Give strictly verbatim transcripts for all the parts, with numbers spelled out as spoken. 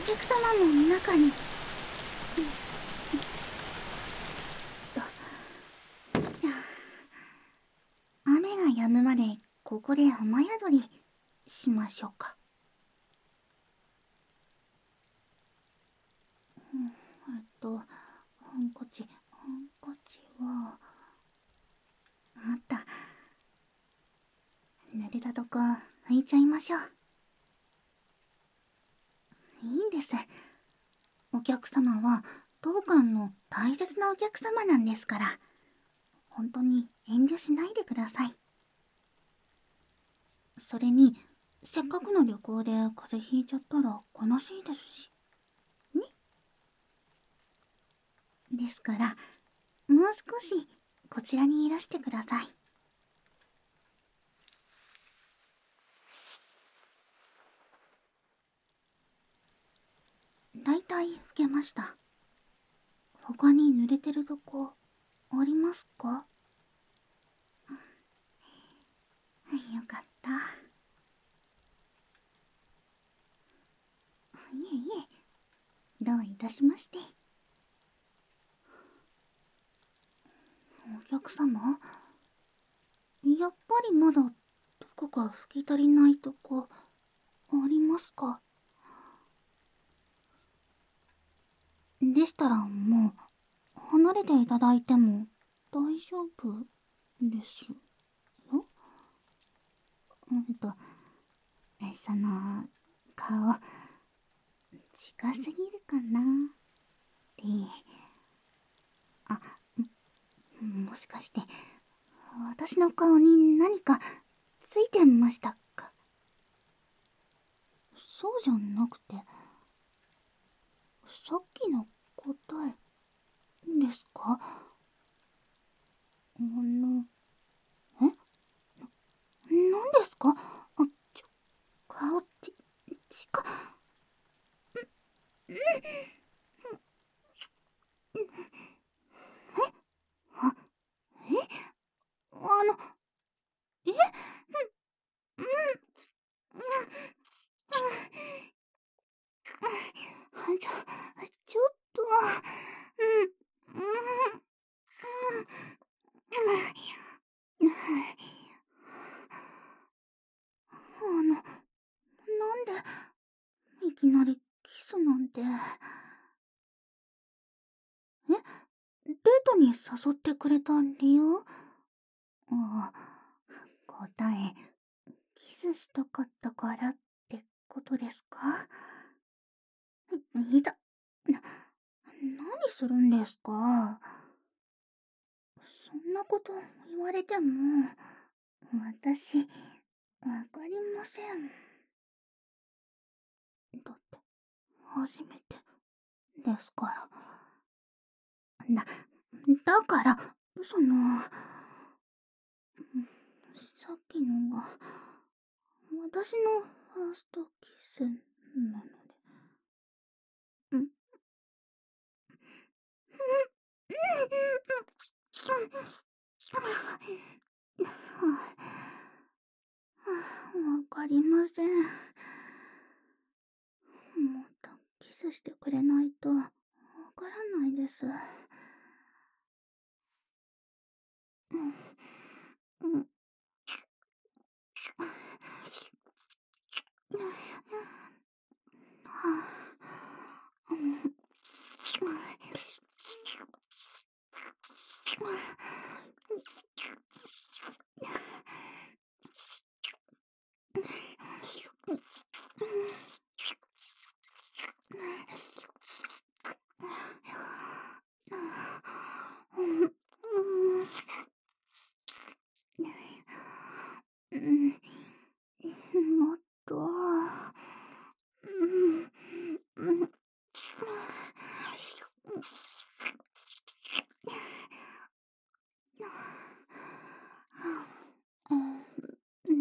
客様も中に。雨が止むまでここで雨宿りしましょうか。うん、えっとハンカチハンカチはあった。濡れたとこ拭いちゃいましょう。いいんです。お客様は当館の大切なお客様なんですから、本当に遠慮しないでください。それにせっかくの旅行で風邪ひいちゃったら悲しいですしね。ですからもう少しこちらにいらしてください。だいたい拭けました。他に濡れてるとこありますか？よかった。いえいえ、どういたしまして。お客様、やっぱりまだどこか拭き足りないとこありますか？でしたらもう離れていただいても大丈夫ですよ。うんとその顔近すぎるかなってあ、もしかして私の顔に何かついてましたか？そうじゃなくてさっきの答えですか？あのえ何ですか？あちょ顔ちちかえあえあのえうんうんちょちょっとうんうんうんあのなんでいきなりキスなんて。えデートに誘ってくれた理由？ああ、答えキスしたかったからってことですか？いたな何するんですか？そんなこと言われても私わかりません。だって初めてですから。だだからそのさっきのが私のファーストキスなので。んわかりません。もっとキスしてくれないとわからないです。うん、うん、もっと、うん、うん、うん、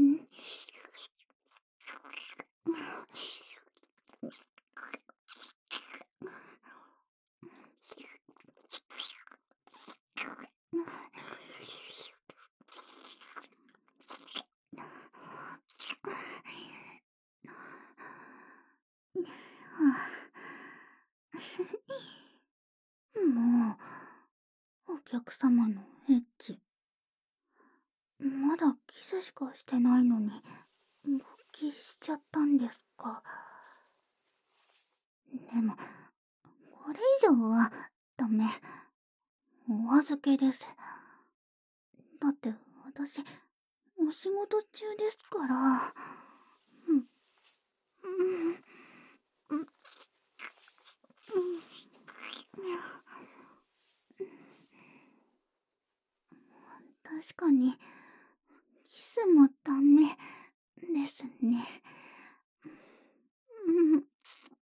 客様のエッチ。まだキスしかしてないのに勃起しちゃったんですか。でもこれ以上はダメ。お預けです。だって私お仕事中ですから。うんうんうんうん確かにキスもダメですね。うんうん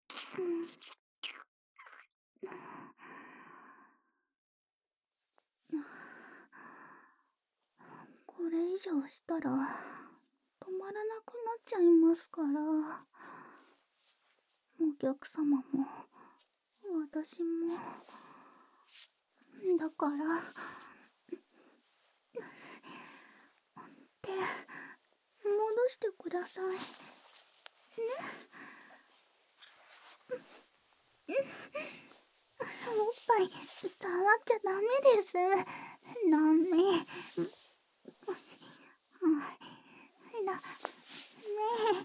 これ以上したら止まらなくなっちゃいますから。お客様も私も。だから手戻してくださいね。おっぱい触っちゃダメです。ダメ。だね。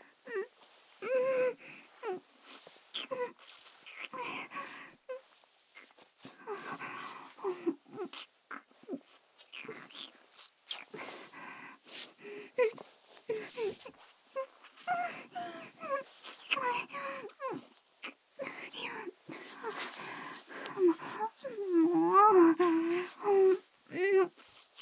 もう。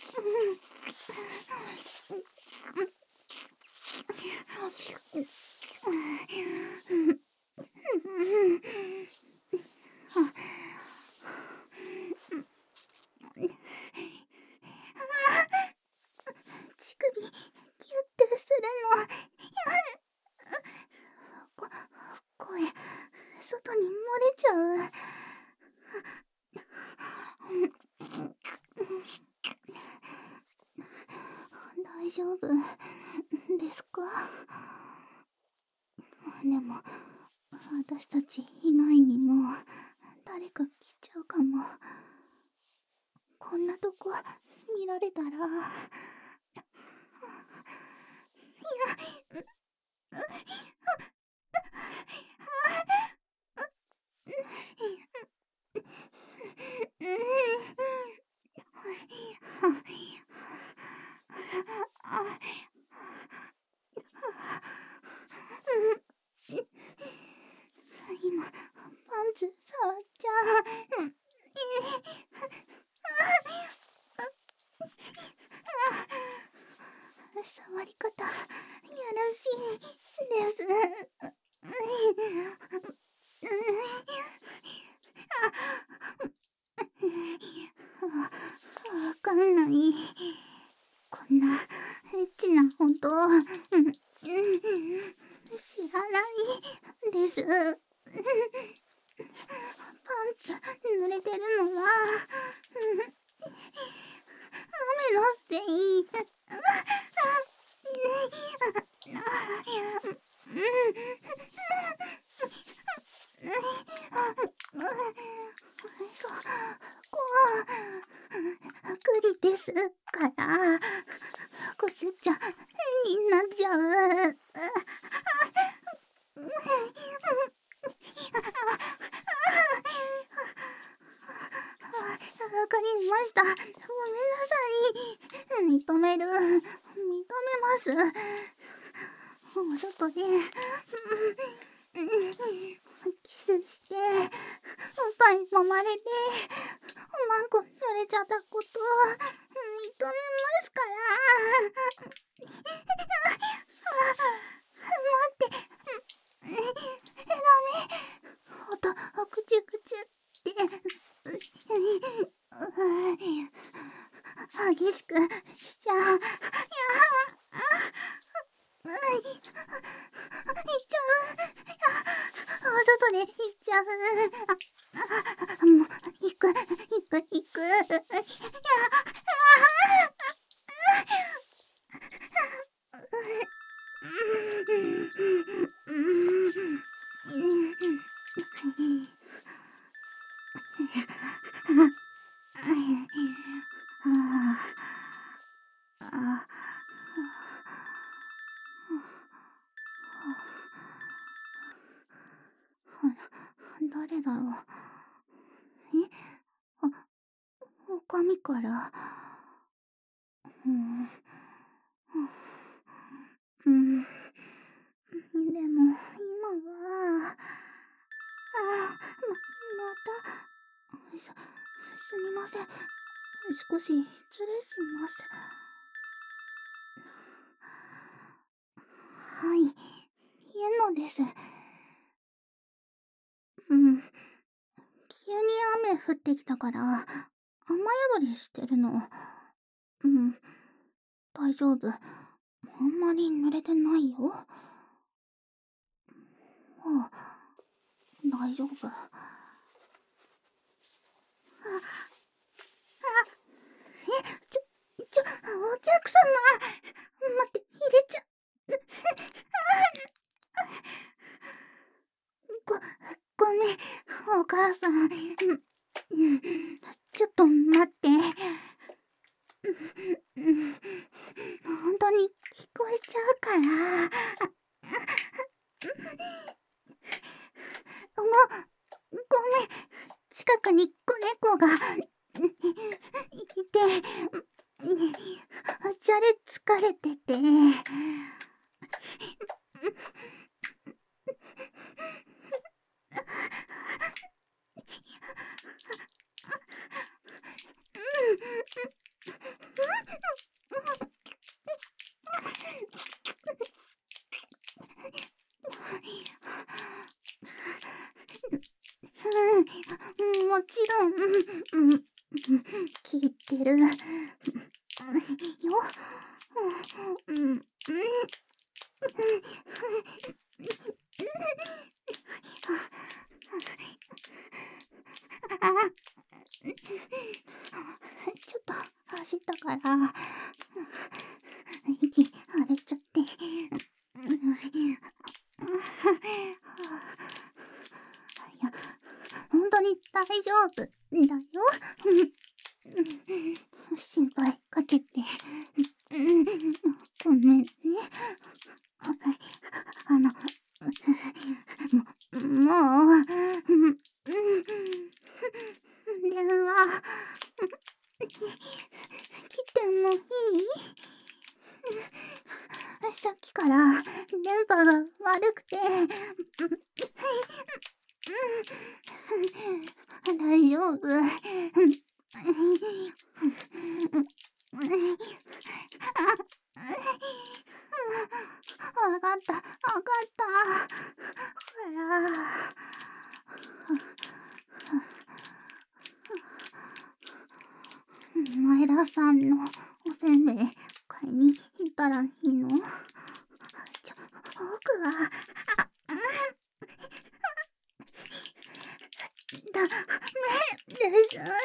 乳首キュッてするの。こ声外に漏れちゃう。大丈夫ですか。でも私たち以外にも誰か来ちゃうかも。こんなとこ見られたら。いや今パンツ触っちゃう。触り方やらしいです。わかんない。こんなエッチな音知らないです。パンツ濡れてるのは雨のせい。そこクリですからこすっちゃ変になっちゃう。わかりました。ごめんなさい。認める。認めます。お外でキスしておっぱい揉まれておまんこ濡れちゃったこと認めますから。待って、ダメ。音ぐちゅぐちゅって激しくしちゃう。いやー、いっちゃう。外で行っちゃう。あ、もう行く行く行く。いや誰だろう。え、あ、おかみから。うん、うん、でも、今は、あ、ま、また、す、すみません。少し失礼します。はい、イエノです。うん。急に雨降ってきたから、雨宿りしてるの。うん。大丈夫。あんまり濡れてないよ。ああ、大丈夫。あ、あ、え、ちょ、ちょ、お客様。待って、入れちゃ、ご、ごめん、お母さん。うん、うん、ちょっと待って。うん、本当に聞こえちゃうから。ご、ごめん。近くに子猫がいて、じゃれ疲れてて。うん、もちろん、うん、聞いてる。よ。うん、うん。あ、ちょっと走ったから、息荒れちゃって。いや、本当に大丈夫だよ。心配かけて。ごめんね。あの、も、もう、電話、来てもいい？さっきから電波が悪くて。大丈夫。わかった、わかった。ほら。前田さんのおせんべい買いに行ったらいいの？ちょ、僕は、ダメです。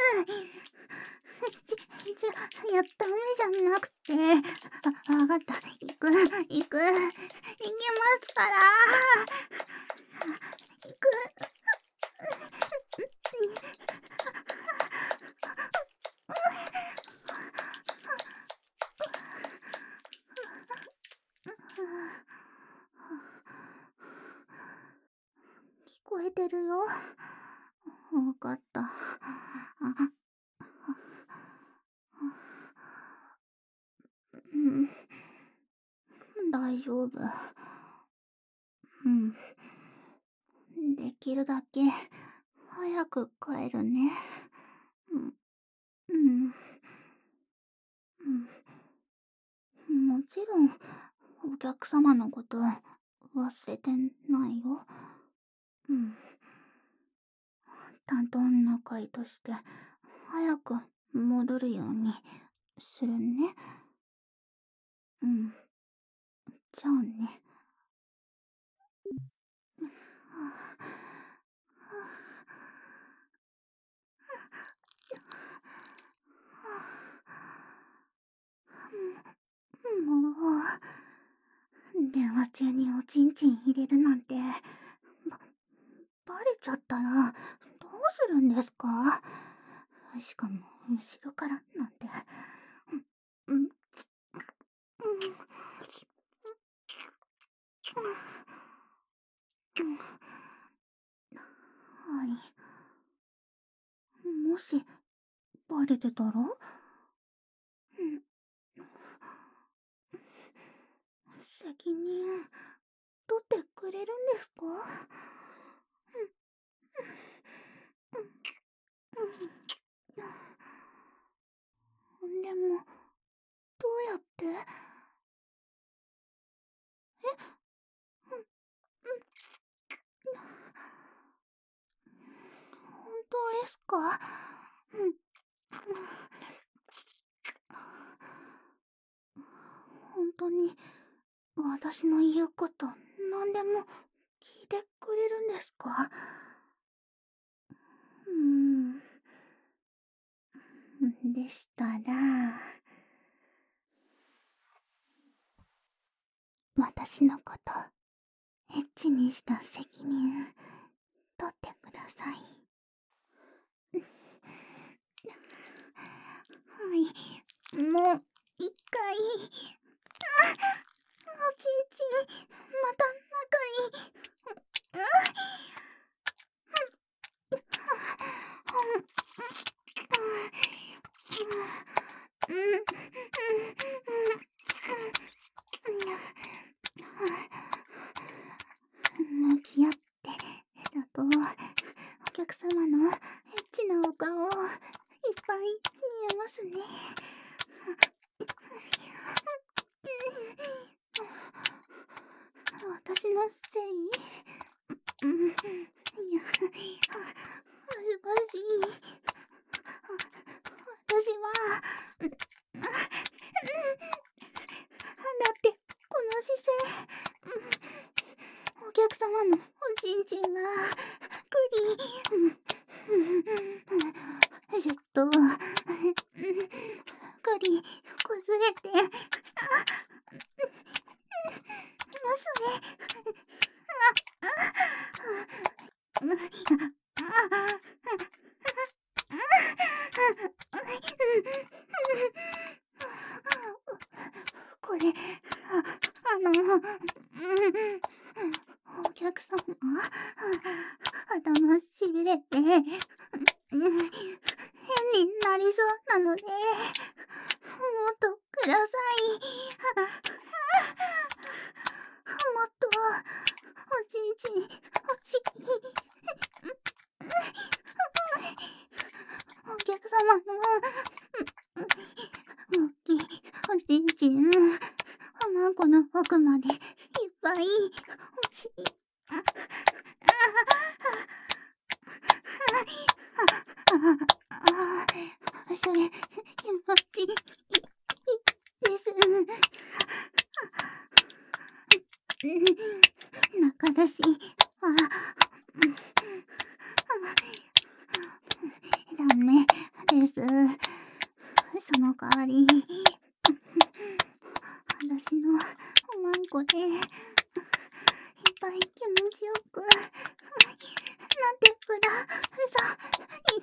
ち、ち、いや、ダメじゃなくて。あ、わかった。行く、行く。行きますから。行く。聞こえてるよ。わかった。あ、うん、大丈夫。うん。できるだけ早く帰るね。うん、うん、うん。もちろん、お客様のこと忘れてないよ。うん。担当の会として早く戻るようにするね。うん。じゃあね。もう、電話中におちんちん入れるなんて、ば、バレちゃったらどうするんですか？しかも、後ろからなんて。うん、うん、 い。もし、バレてたら？うん。責任、取ってくれるんですか？でも、どうやって？え？うん、うん。本当ですか？うん。本当に、私の言うこと、何でも聞いてくれるんですか？うーん。でしたら、私のこと、エッチにした責任、取ってください。はい、もう、一回。あ、おちんちん、また中に。う、うん、うん、うん、うん、うん、向き合ってだと、お客様のエッチなお顔、いっぱい見えますね。私のせい？うん、いや、恥ずかしい。私は、だって、この姿勢、お客様のおちんちんが、くり、ちょっと、くり、崩れて、それ、これ、あ、あの、お客様、頭しびれて、変になりそうなので、もっとください。もっと、おちんちん、欲しい。お客様の、大きいおちんちん、卵の奥までいっぱい欲しい。あ、あ、それ、気持ちいいです。中出しは、ダメです。その代わり、私のおまんこで、いっぱい気持ちよく、なってください。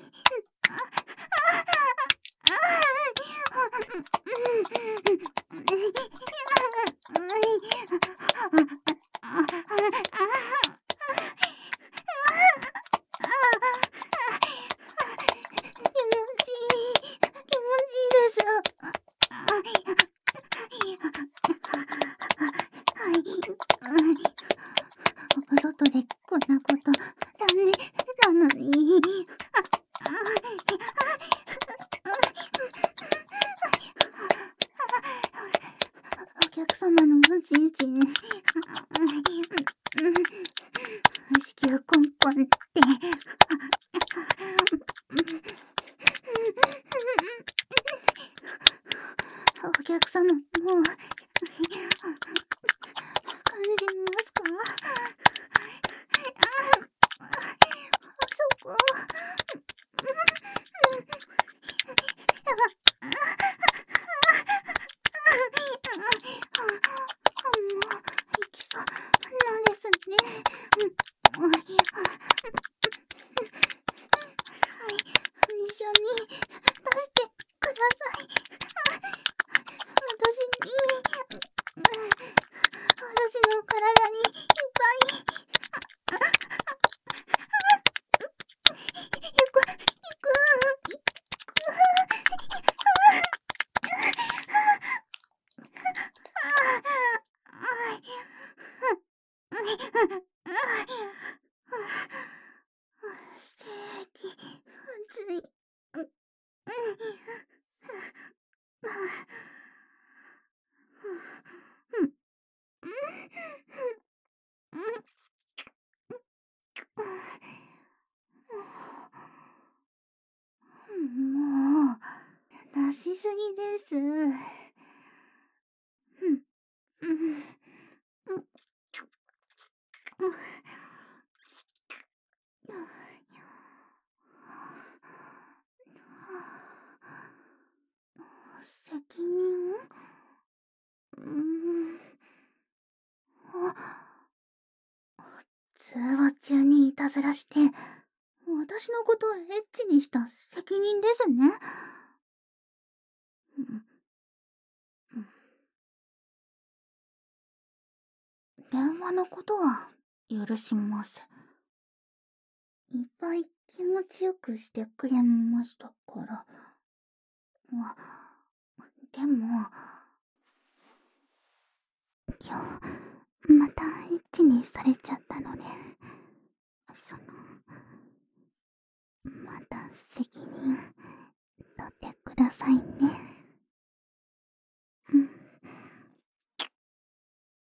外でこんなことダメなのに。お客様のおちんちん、子宮コンコンって、お客様もう、感じますか？そこ、いきそうなんですね。はい、一緒に出してください。私に、私の体にいっぱい正義、熱い。うん。もう、出しすぎです。うん。うん。責任？うーん。通話中にいたずらして、私のことをエッチにした責任ですね。うん。電話のことは許します。いっぱい気持ちよくしてくれましたから。あ、でも、今日、またエッチにされちゃったので、その、また責任取ってくださいね。うん。